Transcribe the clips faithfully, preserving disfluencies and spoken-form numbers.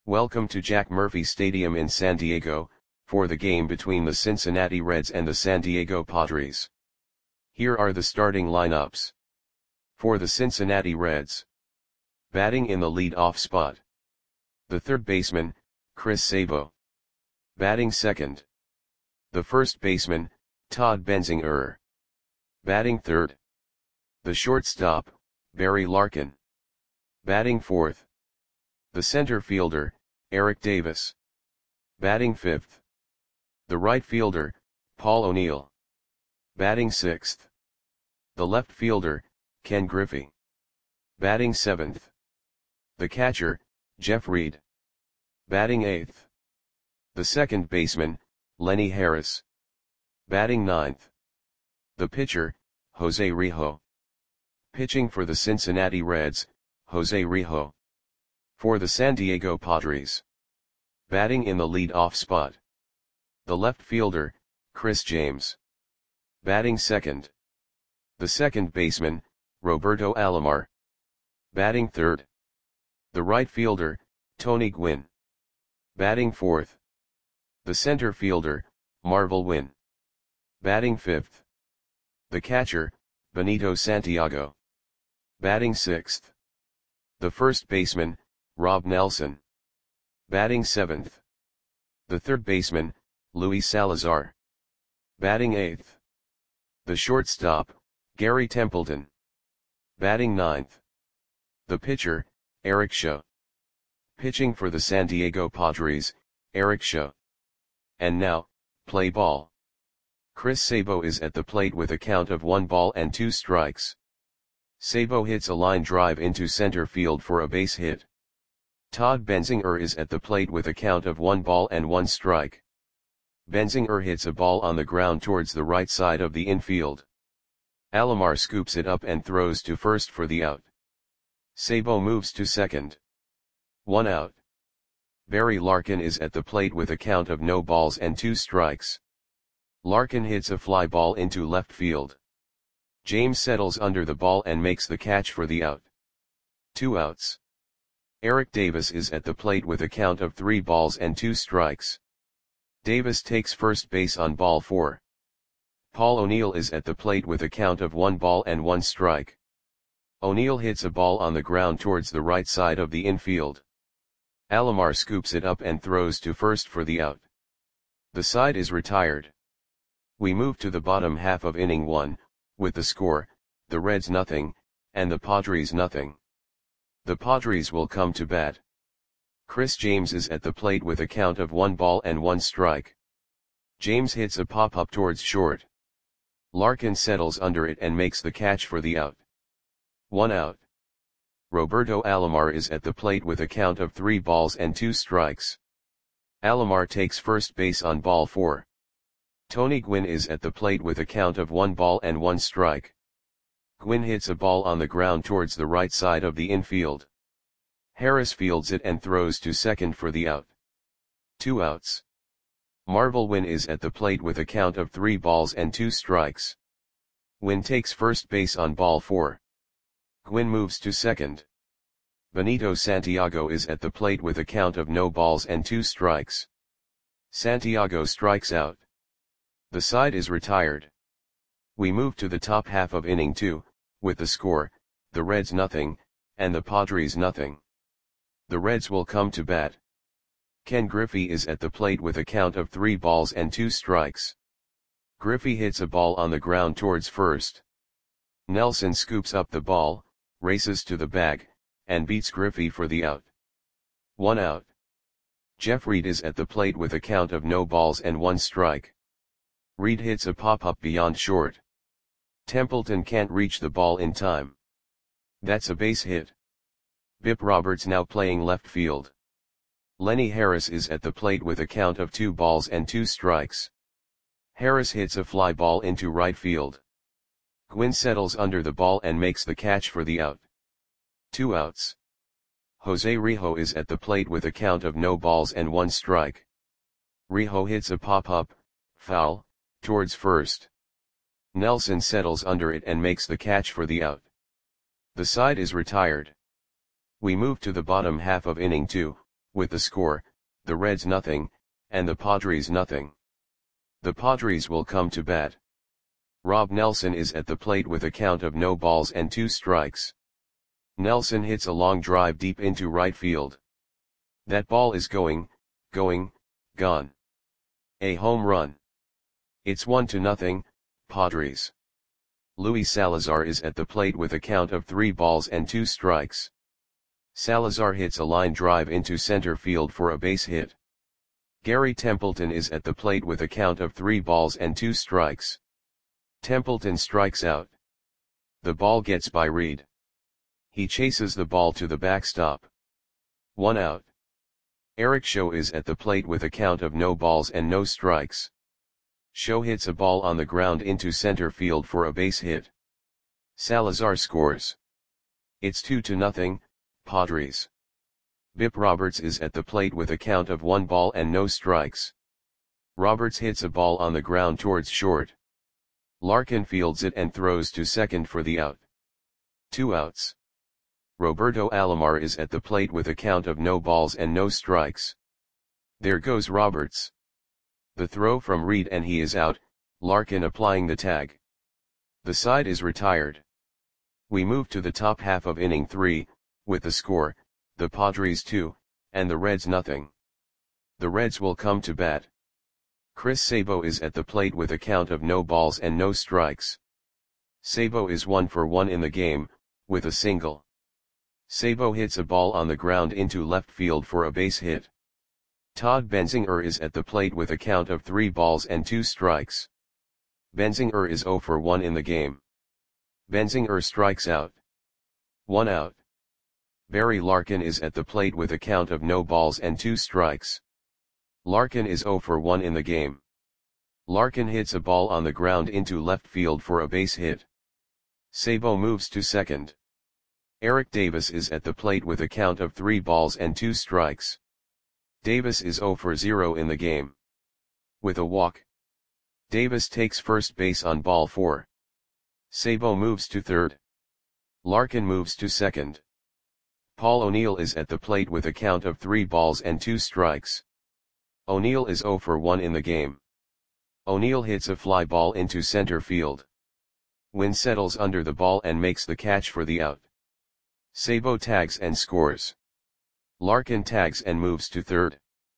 Welcome to Jack Murphy Stadium in San Diego, for the game between the Cincinnati Reds and the San Diego Padres. Here are the starting lineups. For the Cincinnati Reds. Batting in the lead-off spot. The third baseman, Chris Sabo. Batting second. The first baseman, Todd Benzinger. Batting third. The shortstop, Barry Larkin. Batting fourth. The center fielder, Eric Davis. Batting fifth. The right fielder, Paul O'Neill. Batting sixth. The left fielder, Ken Griffey. Batting seventh. The catcher, Jeff Reed. Batting eighth. The second baseman, Lenny Harris. Batting ninth. The pitcher, Jose Rijo. Pitching for the Cincinnati Reds, Jose Rijo. For the San Diego Padres. Batting in the lead-off spot. The left fielder, Chris James. Batting second. The second baseman, Roberto Alomar. Batting third. The right fielder, Tony Gwynn. Batting fourth. The center fielder, Marvel Wynn. Batting fifth. The catcher, Benito Santiago. Batting sixth. The first baseman, Rob Nelson. Batting seventh. The third baseman, Luis Salazar. Batting eighth. The shortstop, Gary Templeton. Batting ninth. The pitcher, Eric Shaw. Pitching for the San Diego Padres, Eric Shaw. And now, play ball. Chris Sabo is at the plate with a count of one ball and two strikes. Sabo hits a line drive into center field for a base hit. Todd Benzinger is at the plate with a count of one ball and one strike. Benzinger hits a ball on the ground towards the right side of the infield. Alomar scoops it up and throws to first for the out. Sabo moves to second. One out. Barry Larkin is at the plate with a count of no balls and two strikes. Larkin hits a fly ball into left field. James settles under the ball and makes the catch for the out. Two outs. Eric Davis is at the plate with a count of three balls and two strikes. Davis takes first base on ball four. Paul O'Neill is at the plate with a count of one ball and one strike. O'Neill hits a ball on the ground towards the right side of the infield. Alomar scoops it up and throws to first for the out. The side is retired. We move to the bottom half of inning one, with the score, the Reds nothing, and the Padres nothing. The Padres will come to bat. Chris James is at the plate with a count of one ball and one strike. James hits a pop-up towards short. Larkin settles under it and makes the catch for the out. One out. Roberto Alomar is at the plate with a count of three balls and two strikes. Alomar takes first base on ball four. Tony Gwynn is at the plate with a count of one ball and one strike. Gwynn hits a ball on the ground towards the right side of the infield. Harris fields it and throws to second for the out. Two outs. Marvel Wynn is at the plate with a count of three balls and two strikes. Wynn takes first base on ball four. Gwynn moves to second. Benito Santiago is at the plate with a count of no balls and two strikes. Santiago strikes out. The side is retired. We move to the top half of inning two, with the score, the Reds nothing, and the Padres nothing. The Reds will come to bat. Ken Griffey is at the plate with a count of three balls and two strikes. Griffey hits a ball on the ground towards first. Nelson scoops up the ball, races to the bag, and beats Griffey for the out. One out. Jeff Reed is at the plate with a count of no balls and one strike. Reed hits a pop-up beyond short. Templeton can't reach the ball in time. That's a base hit. Bip Roberts now playing left field. Lenny Harris is at the plate with a count of two balls and two strikes. Harris hits a fly ball into right field. Gwynn settles under the ball and makes the catch for the out. Two outs. Jose Rijo is at the plate with a count of no balls and one strike. Rijo hits a pop-up, foul, towards first. Nelson settles under it and makes the catch for the out. The side is retired. We move to the bottom half of inning two, with the score, the Reds nothing, and the Padres nothing. The Padres will come to bat. Rob Nelson is at the plate with a count of no balls and two strikes. Nelson hits a long drive deep into right field. That ball is going, going, gone. A home run. It's one to nothing, Padres. Luis Salazar is at the plate with a count of three balls and two strikes. Salazar hits a line drive into center field for a base hit. Gary Templeton is at the plate with a count of three balls and two strikes. Templeton strikes out. The ball gets by Reed. He chases the ball to the backstop. One out. Eric Show is at the plate with a count of no balls and no strikes. Show hits a ball on the ground into center field for a base hit. Salazar scores. It's two to nothing, Padres. Bip Roberts is at the plate with a count of one ball and no strikes. Roberts hits a ball on the ground towards short. Larkin fields it and throws to second for the out. Two outs. Roberto Alomar is at the plate with a count of no balls and no strikes. There goes Roberts. The throw from Reed and he is out, Larkin applying the tag. The side is retired. We move to the top half of inning three, with the score, the Padres two, and the Reds nothing. The Reds will come to bat. Chris Sabo is at the plate with a count of no balls and no strikes. Sabo is one for one in the game, with a single. Sabo hits a ball on the ground into left field for a base hit. Todd Benzinger is at the plate with a count of three balls and two strikes. Benzinger is zero for one in the game. Benzinger strikes out. One out. Barry Larkin is at the plate with a count of no balls and two strikes. Larkin is zero for one in the game. Larkin hits a ball on the ground into left field for a base hit. Sabo moves to second. Eric Davis is at the plate with a count of three balls and two strikes. Davis is zero for zero in the game. With a walk. Davis takes first base on ball four. Sabo moves to third. Larkin moves to second. Paul O'Neill is at the plate with a count of three balls and two strikes. O'Neill is zero for one in the game. O'Neill hits a fly ball into center field. Wynn settles under the ball and makes the catch for the out. Sabo tags and scores. Larkin tags and moves to third.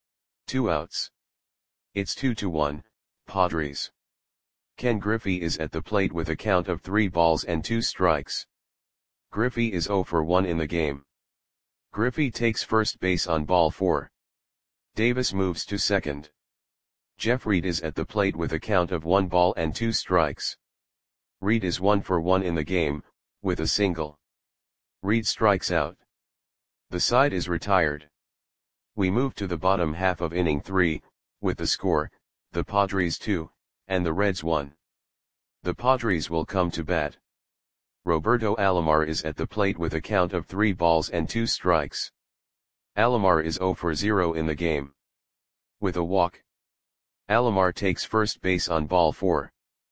Two outs. It's two to one, Padres. Ken Griffey is at the plate with a count of three balls and two strikes. Griffey is zero for one in the game. Griffey takes first base on ball four. Davis moves to second. Jeff Reed is at the plate with a count of one ball and two strikes. Reed is one for one in the game, with a single. Reed strikes out. The side is retired. We move to the bottom half of inning three, with the score, the Padres two, and the Reds one. The Padres will come to bat. Roberto Alomar is at the plate with a count of three balls and two strikes. Alomar is zero for zero in the game. With a walk. Alomar takes first base on ball four.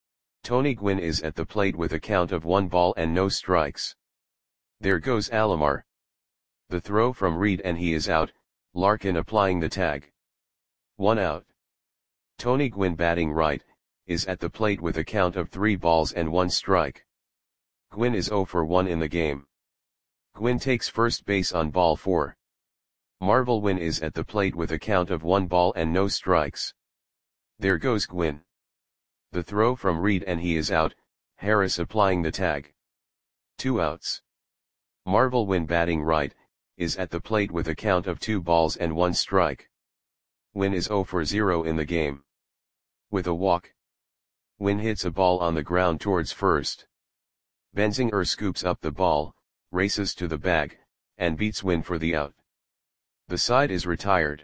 Tony Gwynn is at the plate with a count of one ball and no strikes. There goes Alomar. The throw from Reed and he is out, Larkin applying the tag. One out. Tony Gwynn batting right, is at the plate with a count of three balls and one strike. Gwynn is zero for one in the game. Gwynn takes first base on ball four. Marvel Wynn is at the plate with a count of one ball and no strikes. There goes Gwynn. The throw from Reed and he is out, Harris applying the tag. Two outs. Marvel Wynn batting right, is at the plate with a count of two balls and one strike. Wynn is zero for zero in the game. With a walk. Wynn hits a ball on the ground towards first. Benzinger scoops up the ball, races to the bag, and beats Wynn for the out. The side is retired.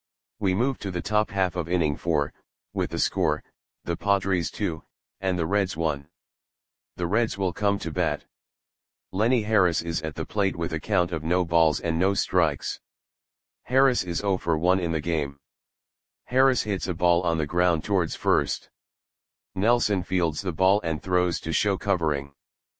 We move to the top half of inning four, with the score, the Padres two, and the Reds one. The Reds will come to bat. Lenny Harris is at the plate with a count of no balls and no strikes. Harris is zero for one in the game. Harris hits a ball on the ground towards first. Nelson fields the ball and throws to show covering.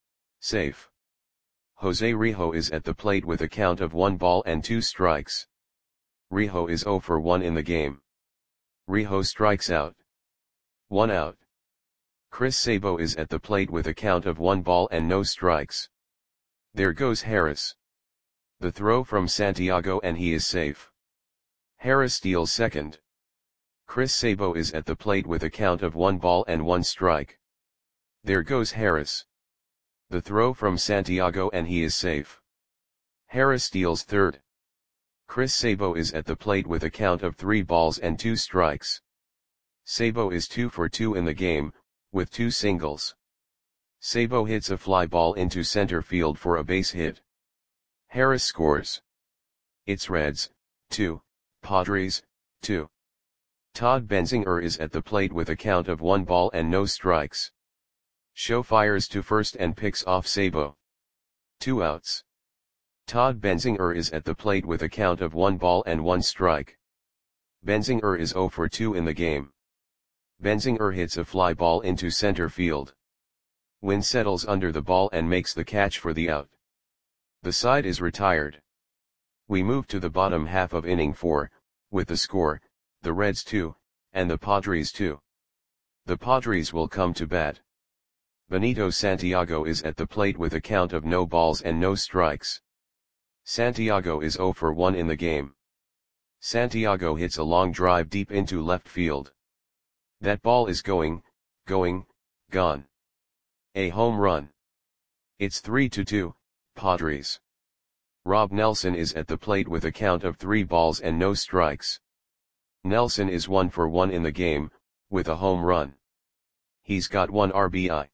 Safe. Jose Rijo is at the plate with a count of one ball and two strikes. Riho is zero for one in the game. Riho strikes out. One out. Chris Sabo is at the plate with a count of one ball and no strikes. There goes Harris. The throw from Santiago and he is safe. Harris steals second. Chris Sabo is at the plate with a count of one ball and one strike. There goes Harris. The throw from Santiago and he is safe. Harris steals third. Chris Sabo is at the plate with a count of three balls and two strikes. Sabo is two for two in the game, with two singles. Sabo hits a fly ball into center field for a base hit. Harris scores. It's Reds, two, Padres, two. Todd Benzinger is at the plate with a count of one ball and no strikes. Show fires to first and picks off Sabo. Two outs. Todd Benzinger is at the plate with a count of one ball and one strike. Benzinger is zero for two in the game. Benzinger hits a fly ball into center field. Wynn settles under the ball and makes the catch for the out. The side is retired. We move to the bottom half of inning four, with the score, the Reds two, and the Padres two. The Padres will come to bat. Benito Santiago is at the plate with a count of no balls and no strikes. Santiago is zero for one in the game. Santiago hits a long drive deep into left field. That ball is going, going, gone. A home run. It's three to two, Padres. Rob Nelson is at the plate with a count of three balls and no strikes. Nelson is one for one in the game, with a home run. He's got one R B I.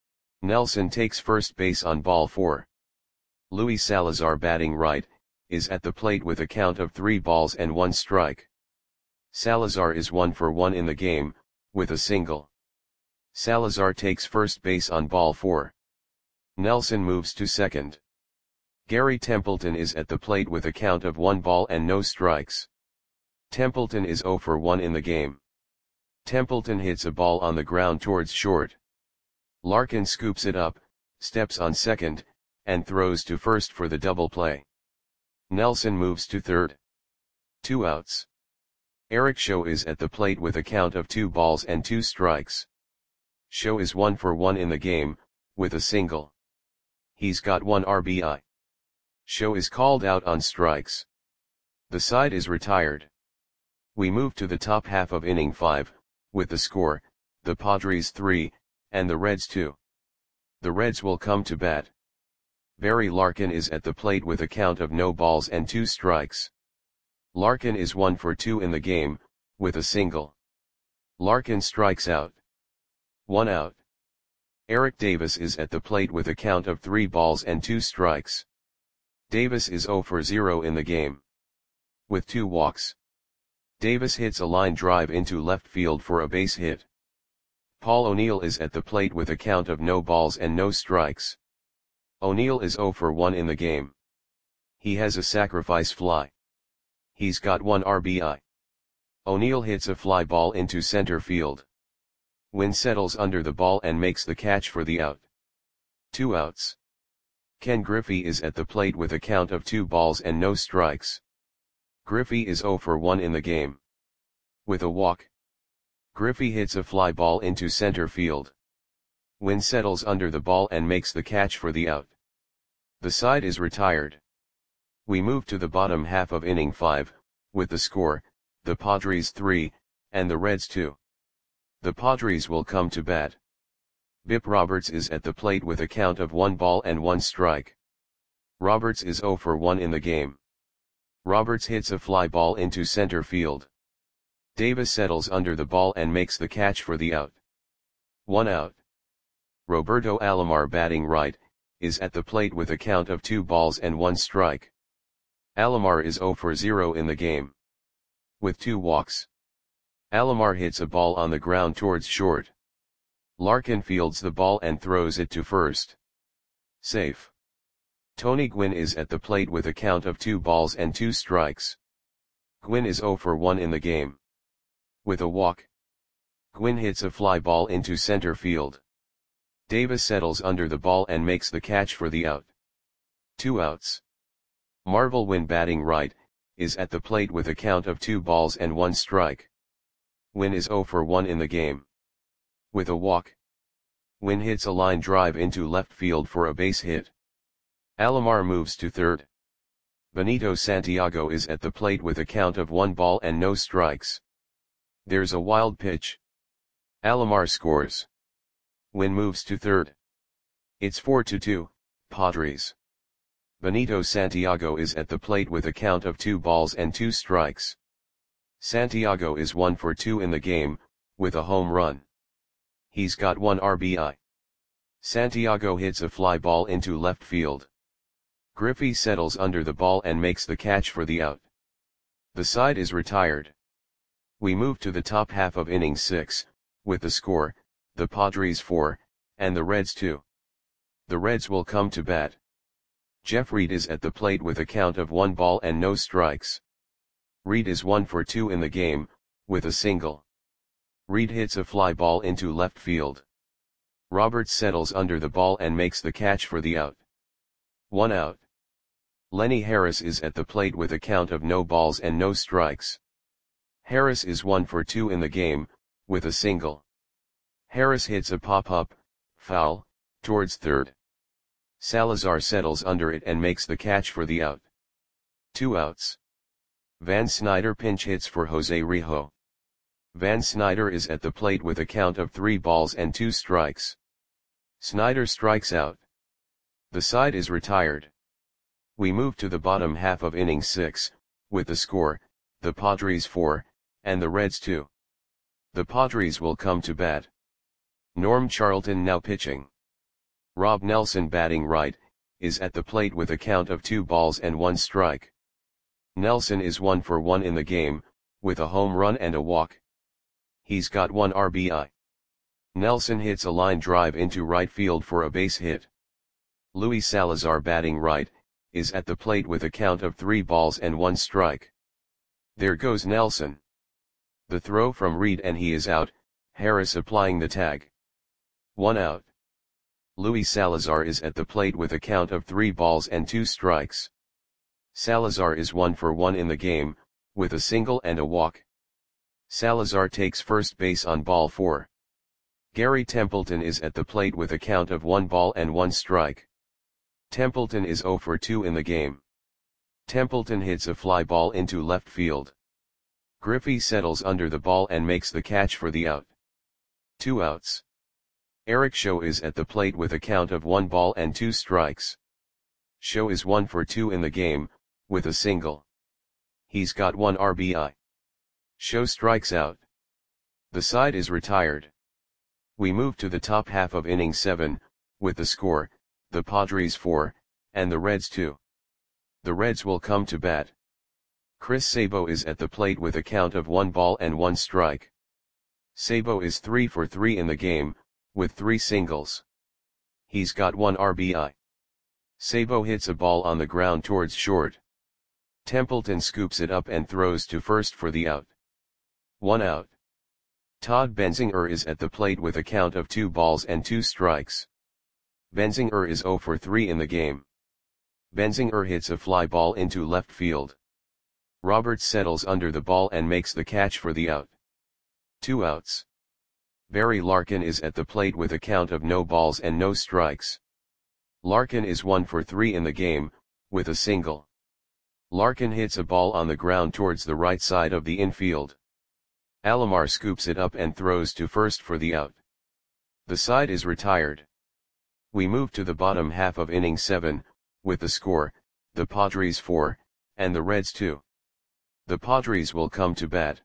Nelson takes first base on ball four. Luis Salazar, batting right, is at the plate with a count of three balls and one strike. Salazar is one for one in the game, with a single. Salazar takes first base on ball four. Nelson moves to second. Gary Templeton is at the plate with a count of one ball and no strikes. Templeton is zero for one in the game. Templeton hits a ball on the ground towards short. Larkin scoops it up, steps on second, and throws to first for the double play. Nelson moves to third. Two outs. Eric Show is at the plate with a count of two balls and two strikes. Show is one for one in the game, with a single. He's got one R B I. Show is called out on strikes. The side is retired. We move to the top half of inning five, with the score, the Padres three, and the Reds two. The Reds will come to bat. Barry Larkin is at the plate with a count of no balls and two strikes. Larkin is one for two in the game, with a single. Larkin strikes out. One out. Eric Davis is at the plate with a count of three balls and two strikes. Davis is zero for zero in the game. With two walks. Davis hits a line drive into left field for a base hit. Paul O'Neill is at the plate with a count of no balls and no strikes. O'Neill is zero for one in the game. He has a sacrifice fly. He's got one R B I. O'Neill hits a fly ball into center field. Wynn settles under the ball and makes the catch for the out. Two outs. Ken Griffey is at the plate with a count of two balls and no strikes. Griffey is zero for one in the game. With a walk. Griffey hits a fly ball into center field. Wynn settles under the ball and makes the catch for the out. The side is retired. We move to the bottom half of inning five, with the score, the Padres three, and the Reds two. The Padres will come to bat. Bip Roberts is at the plate with a count of one ball and one strike. Roberts is zero for one in the game. Roberts hits a fly ball into center field. Davis settles under the ball and makes the catch for the out. One out. Roberto Alomar, batting right, is at the plate with a count of two balls and one strike. Alomar is zero for zero in the game. With two walks. Alomar hits a ball on the ground towards short. Larkin fields the ball and throws it to first. Safe. Tony Gwynn is at the plate with a count of two balls and two strikes. Gwynn is zero for one in the game. With a walk. Gwynn hits a fly ball into center field. Davis settles under the ball and makes the catch for the out. Two outs. Marvel Wynn, batting right, is at the plate with a count of two balls and one strike. Gwynn is zero for one in the game. With a walk, Gwynn hits a line drive into left field for a base hit. Alomar moves to third. Benito Santiago is at the plate with a count of one ball and no strikes. There's a wild pitch. Alomar scores. Gwynn moves to third. It's four to two, Padres. Benito Santiago is at the plate with a count of two balls and two strikes. Santiago is one for two in the game, with a home run. He's got one R B I. Santiago hits a fly ball into left field. Griffey settles under the ball and makes the catch for the out. The side is retired. We move to the top half of inning six, with the score, the Padres four, and the Reds two. The Reds will come to bat. Jeff Reed is at the plate with a count of one ball and no strikes. Reed is one for two in the game, with a single. Reed hits a fly ball into left field. Roberts settles under the ball and makes the catch for the out. One out. Lenny Harris is at the plate with a count of no balls and no strikes. Harris is one for two in the game, with a single. Harris hits a pop-up, foul, towards third. Salazar settles under it and makes the catch for the out. Two outs. Van Snyder pinch hits for Jose Rijo. Van Snyder is at the plate with a count of three balls and two strikes. Snyder strikes out. The side is retired. We move to the bottom half of inning six, with the score, the Padres four, and the Reds two. The Padres will come to bat. Norm Charlton now pitching. Rob Nelson batting right, is at the plate with a count of two balls and one strike. Nelson is one for one in the game, with a home run and a walk. He's got one R B I. Nelson hits a line drive into right field for a base hit. Luis Salazar batting right, is at the plate with a count of three balls and one strike. There goes Nelson. The throw from Reed and he is out, Harris applying the tag. One out. Luis Salazar is at the plate with a count of three balls and two strikes. Salazar is one for one in the game, with a single and a walk. Salazar takes first base on ball four. Gary Templeton is at the plate with a count of one ball and one strike. Templeton is zero for two in the game. Templeton hits a fly ball into left field. Griffey settles under the ball and makes the catch for the out. Two outs. Eric Show is at the plate with a count of one ball and two strikes. Show is one for two in the game, with a single. He's got one R B I. Show strikes out. The side is retired. We move to the top half of inning seven, with the score, the Padres four, and the Reds two. The Reds will come to bat. Chris Sabo is at the plate with a count of one ball and one strike. Sabo is three for three in the game, with three singles. He's got one R B I. Sabo hits a ball on the ground towards short. Templeton scoops it up and throws to first for the out. One out. Todd Benzinger is at the plate with a count of two balls and two strikes. Benzinger is zero for three in the game. Benzinger hits a fly ball into left field. Roberts settles under the ball and makes the catch for the out. Two outs. Barry Larkin is at the plate with a count of no balls and no strikes. Larkin is one for three in the game, with a single. Larkin hits a ball on the ground towards the right side of the infield. Alomar scoops it up and throws to first for the out. The side is retired. We move to the bottom half of inning seven, with the score, the Padres four, and the Reds two. The Padres will come to bat.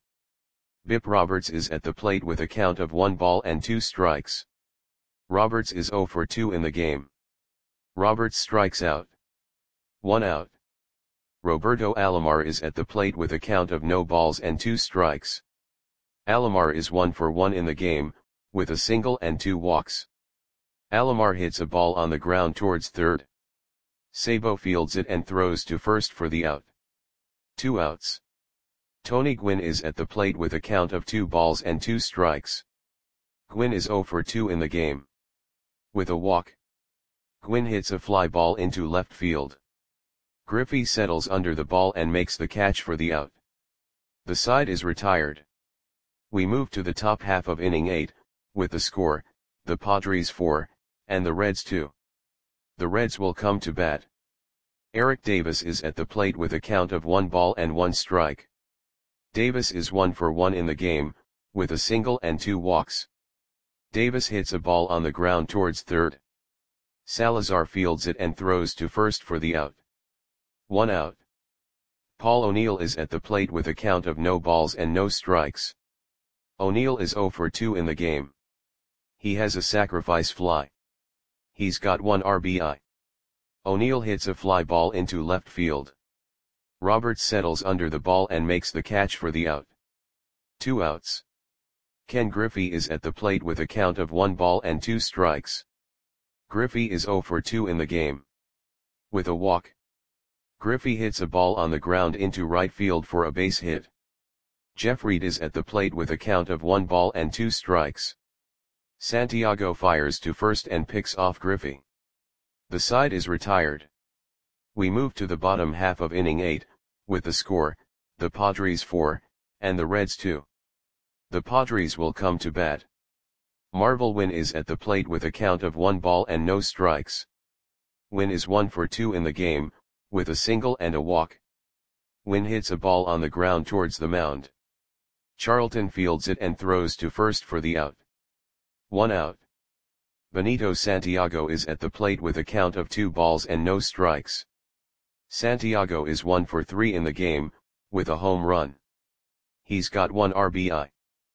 Bip Roberts is at the plate with a count of one ball and two strikes. Roberts is zero for two in the game. Roberts strikes out. One out. Roberto Alomar is at the plate with a count of no balls and two strikes. Alomar is one for one in the game, with a single and two walks. Alomar hits a ball on the ground towards third. Sabo fields it and throws to first for the out. Two outs. Tony Gwynn is at the plate with a count of two balls and two strikes. Gwynn is zero for two in the game. With a walk. Gwynn hits a fly ball into left field. Griffey settles under the ball and makes the catch for the out. The side is retired. We move to the top half of inning eight, with the score, the Padres four, and the Reds two. The Reds will come to bat. Eric Davis is at the plate with a count of one ball and one strike. Davis is one for one in the game, with a single and two walks. Davis hits a ball on the ground towards third. Salazar fields it and throws to first for the out. One out. Paul O'Neill is at the plate with a count of no balls and no strikes. O'Neill is zero for two in the game. He has a sacrifice fly. He's got one R B I. O'Neill hits a fly ball into left field. Roberts settles under the ball and makes the catch for the out. Two outs. Ken Griffey is at the plate with a count of one ball and two strikes. Griffey is zero for two in the game. With a walk. Griffey hits a ball on the ground into right field for a base hit. Jeff Reed is at the plate with a count of one ball and two strikes. Santiago fires to first and picks off Griffey. The side is retired. We move to the bottom half of inning eight, with the score, the Padres four, and the Reds two. The Padres will come to bat. Marvel Wynn is at the plate with a count of one ball and no strikes. Wynn is one for two in the game, with a single and a walk. Wynn hits a ball on the ground towards the mound. Charlton fields it and throws to first for the out. One out. Benito Santiago is at the plate with a count of two balls and no strikes. Santiago is one for three in the game, with a home run. He's got one R B I.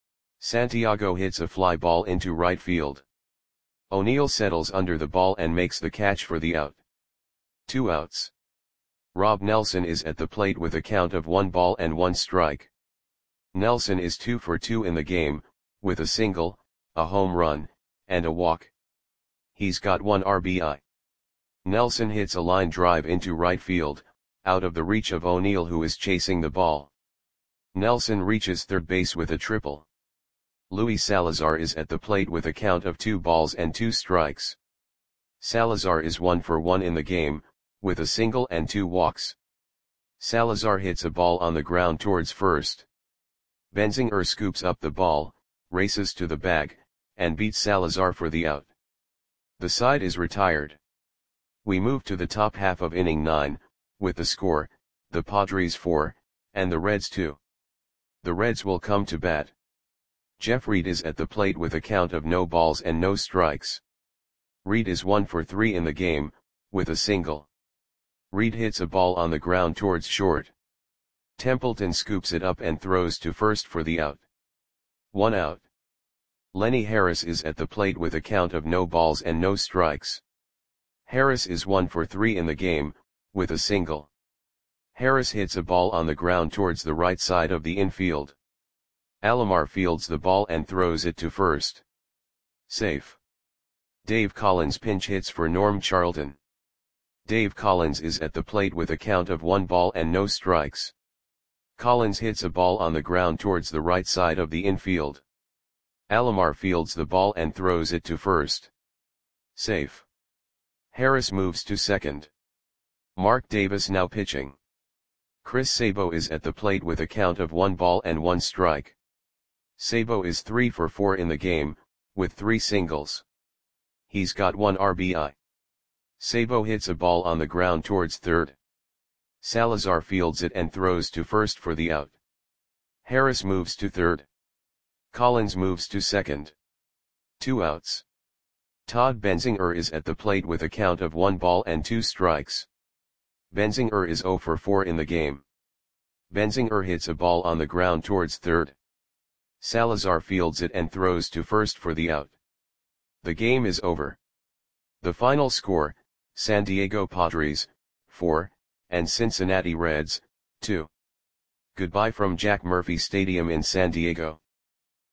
Santiago hits a fly ball into right field. O'Neill settles under the ball and makes the catch for the out. Two outs. Rob Nelson is at the plate with a count of one ball and one strike. Nelson is two for two in the game, with a single, a home run, and a walk. He's got one R B I. Nelson hits a line drive into right field, out of the reach of O'Neill, who is chasing the ball. Nelson reaches third base with a triple. Luis Salazar is at the plate with a count of two balls and two strikes. Salazar is one for one in the game, with a single and two walks. Salazar hits a ball on the ground towards first. Benzinger scoops up the ball, races to the bag, and beats Salazar for the out. The side is retired. We move to the top half of inning nine, with the score, the Padres four, and the Reds two. The Reds will come to bat. Jeff Reed is at the plate with a count of no balls and no strikes. Reed is one for three in the game, with a single. Reed hits a ball on the ground towards short. Templeton scoops it up and throws to first for the out. One out. Lenny Harris is at the plate with a count of no balls and no strikes. Harris is one for three in the game, with a single. Harris hits a ball on the ground towards the right side of the infield. Alomar fields the ball and throws it to first. Safe. Dave Collins pinch hits for Norm Charlton. Dave Collins is at the plate with a count of one ball and no strikes. Collins hits a ball on the ground towards the right side of the infield. Alomar fields the ball and throws it to first. Safe. Harris moves to second. Mark Davis now pitching. Chris Sabo is at the plate with a count of one ball and one strike. Sabo is three for four in the game, with three singles. He's got one R B I. Sabo hits a ball on the ground towards third. Salazar fields it and throws to first for the out. Harris moves to third. Collins moves to second. Two outs. Todd Benzinger is at the plate with a count of one ball and two strikes. Benzinger is zero for four in the game. Benzinger hits a ball on the ground towards third. Salazar fields it and throws to first for the out. The game is over. The final score, San Diego Padres, four, and Cincinnati Reds, two. Goodbye from Jack Murphy Stadium in San Diego.